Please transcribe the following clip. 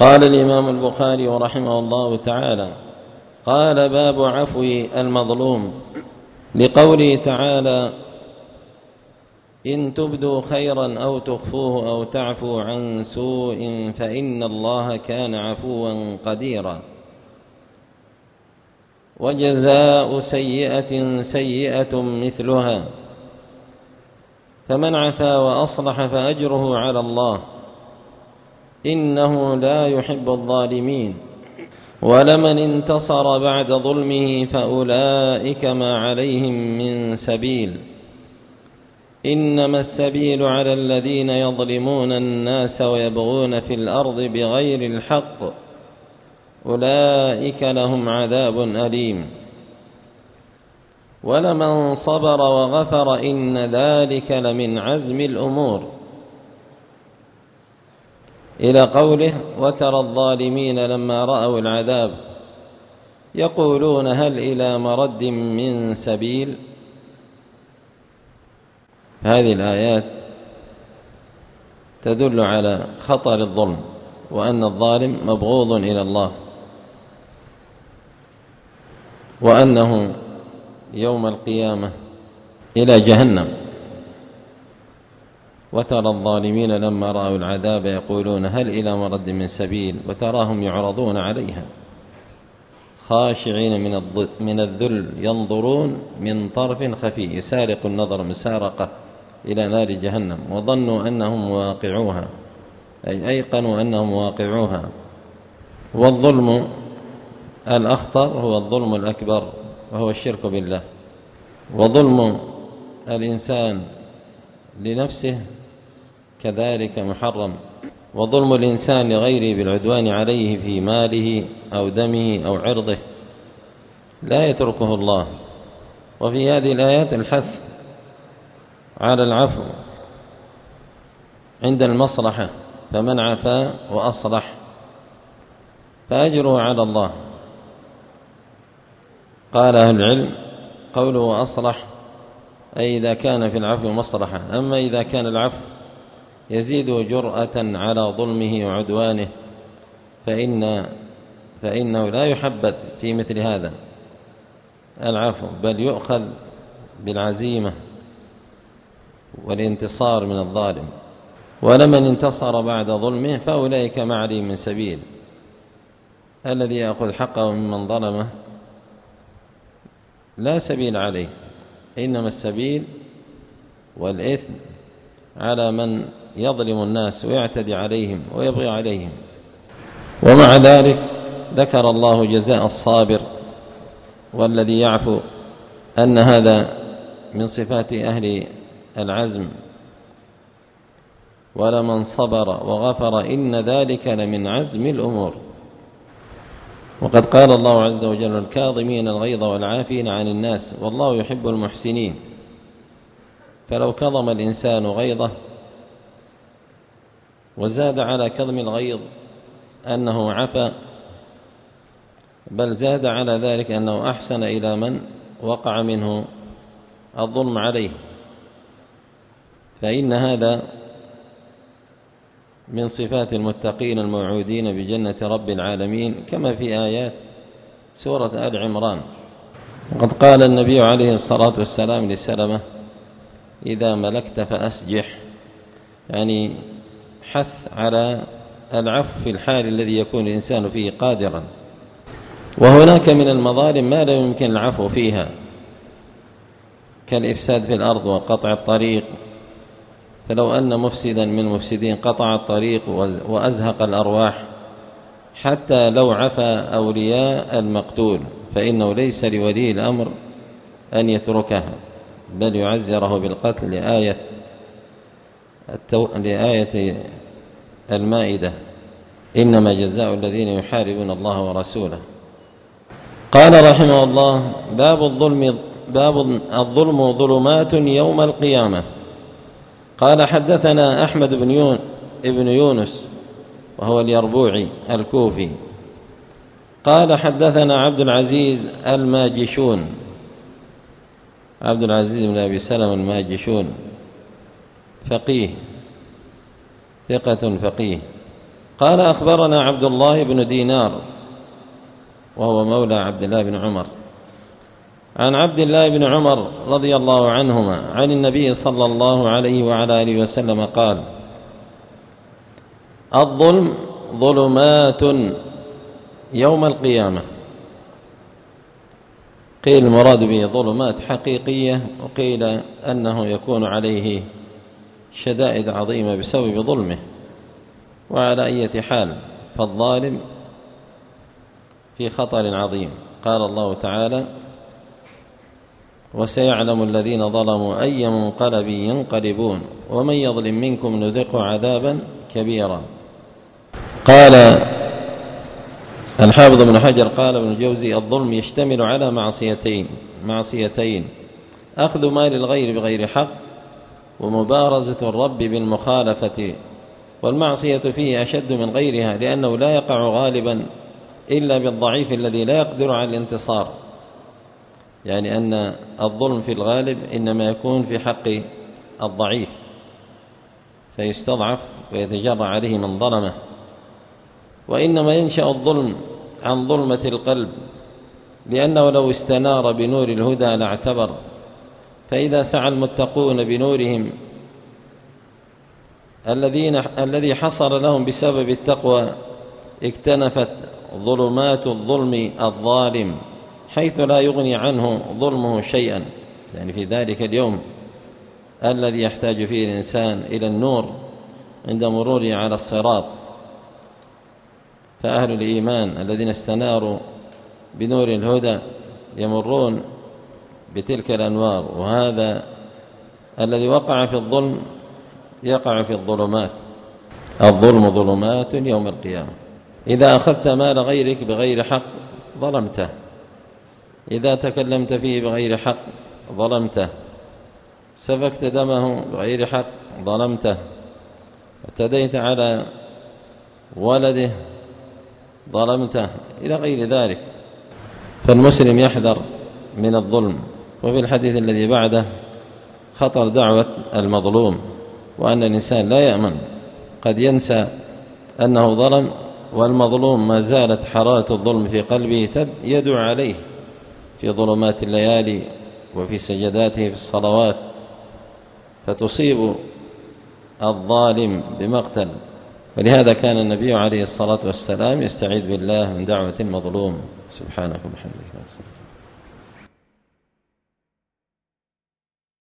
قال الإمام البخاري رحمه الله تعالى: قال: باب عفو المظلوم، لقوله تعالى: إن تبدوا خيرا أو تخفوه أو تعفو عن سوء فإن الله كان عفوا قديرا. وجزاء سيئة سيئة مثلها، فمن عفا وأصلح فأجره على الله، إنه لا يحب الظالمين. ولمن انتصر بعد ظلمه فأولئك ما عليهم من سبيل، إنما السبيل على الذين يظلمون الناس ويبغون في الأرض بغير الحق، أولئك لهم عذاب أليم. ولمن صبر وغفر إن ذلك لمن عزم الأمور، إلى قوله: وترى الظالمين لما رأوا العذاب يقولون هل إلى مرد من سبيل. هذه الآيات تدل على خطر الظلم، وأن الظالم مبغوض إلى الله، وأنه يوم القيامة إلى جهنم. وترى الظالمين لما رأوا العذاب يقولون هل إلى مرد من سبيل، وتراهم يعرضون عليها خاشعين من الذل ينظرون من طرف خفي، يسارق النظر مسارقة إلى نار جهنم، وظنوا أنهم واقعوها، أي أيقنوا أنهم واقعوها. والظلم الأخطر هو الظلم الأكبر، وهو الشرك بالله. وظلم الإنسان لنفسه كذلك محرم، وظلم الإنسان لغيره بالعدوان عليه في ماله أو دمه أو عرضه لا يتركه الله. وفي هذه الآيات الحث على العفو عند المصلحة، فمن عفا وأصلح فأجره على الله. قال أهل العلم: قوله وأصلح أي إذا كان في العفو مصلحة، أما إذا كان العفو يزيد جرأة على ظلمه وعدوانه فإنه لا يحبذ في مثل هذا العفو، بل يؤخذ بالعزيمة والانتصار من الظالم. ولمن انتصر بعد ظلمه فأولئك ما عليهم من سبيل. الذي يأخذ حقه ممن ظلمه لا سبيل عليه، إنما السبيل والإثم على من يظلم الناس ويعتدي عليهم ويبغي عليهم. ومع ذلك ذكر الله جزاء الصابر والذي يعفو، أن هذا من صفات أهل العزم. ولمن صبر وغفر إن ذلك لمن عزم الأمور. وقد قال الله عز وجل: الكاظمين الغيظ والعافين عن الناس والله يحب المحسنين. فلو كظم الإنسان غيظه وزاد على كظم الغيظ أنه عفا، بل زاد على ذلك أنه أحسن إلى من وقع منه الظلم عليه، فإن هذا من صفات المتقين الموعودين بجنة رب العالمين، كما في آيات سورة آل عمران. وقد قال النبي عليه الصلاة والسلام لسلمة: إذا ملكت فأسجح، يعني حث على العفو في الحال الذي يكون الإنسان فيه قادرا. وهناك من المظالم ما لا يمكن العفو فيها، كالإفساد في الأرض وقطع الطريق. فلو أن مفسدا من المفسدين قطع الطريق وأزهق الأرواح، حتى لو عفى أولياء المقتول فإنه ليس لولي الأمر أن يتركها، بل يعزره بالقتل لآية المائدة: إنما جزاء الذين يحاربون الله ورسوله. قال رحمه الله: باب الظلم ظلمات يوم القيامة. قال: حدثنا أحمد بن يونس وهو اليربوعي الكوفي، قال: حدثنا عبد العزيز الماجشون، عبد العزيز بن أبي سلمة الماجشون، فقيه ثقة فقيه. قال أخبرنا عبد الله بن دينار وهو مولى عبد الله بن عمر عن عبد الله بن عمر رضي الله عنهما عن النبي صلى الله عليه وعلى آله وسلم قال: الظلم ظلمات يوم القيامة. قيل المراد به ظلمات حقيقية، وقيل أنه يكون عليه شدائد عظيمة بسبب ظلمه. وعلى أي حال فالظالم في خطر عظيم. قال الله تعالى: وسيعلم الذين ظلموا أي منقلب ينقلبون ومن يظلم منكم نذقه عذابا كبيرا. قال الحافظ ابن حجر قال ابن الجوزي: الظلم يشتمل على معصيتين: أخذ مال الغير بغير حق، ومبارزة الرب بالمخالفة. والمعصية فيه أشد من غيرها، لأنه لا يقع غالبا إلا بالضعيف الذي لا يقدر على الانتصار. يعني أن الظلم في الغالب إنما يكون في حق الضعيف، فيستضعف ويتجرع عليه من ظلمه. وإنما ينشأ الظلم عن ظلمة القلب، لأنه لو استنار بنور الهدى لاعتبر. فإذا سعى المتقون بنورهم الذي حصل لهم بسبب التقوى، اكتنفت ظلمات الظلم الظالم حيث لا يغني عنه ظلمه شيئا. يعني في ذلك اليوم الذي يحتاج فيه الإنسان إلى النور عند مروره على الصراط، فأهل الإيمان الذين استناروا بنور الهدى يمرون بتلك الأنوار، وهذا الذي وقع في الظلم يقع في الظلمات. الظلم ظلمات يوم القيامة. إذا أخذت مال غيرك بغير حق ظلمته، إذا تكلمت فيه بغير حق ظلمته، سفكت دمه بغير حق ظلمته، اعتديت على ولده ظلمته، إلى غير ذلك. فالمسلم يحذر من الظلم. وفي الحديث الذي بعده خطر دعوة المظلوم، وأن الإنسان لا يأمن، قد ينسى أنه ظلم والمظلوم ما زالت حرارة الظلم في قلبه يدعو عليه في ظلمات الليالي وفي سجداته في الصلوات، فتصيب الظالم بمقتل. ولهذا كان النبي عليه الصلاة والسلام يستعيذ بالله من دعوة المظلوم. سبحانك وبحمدك.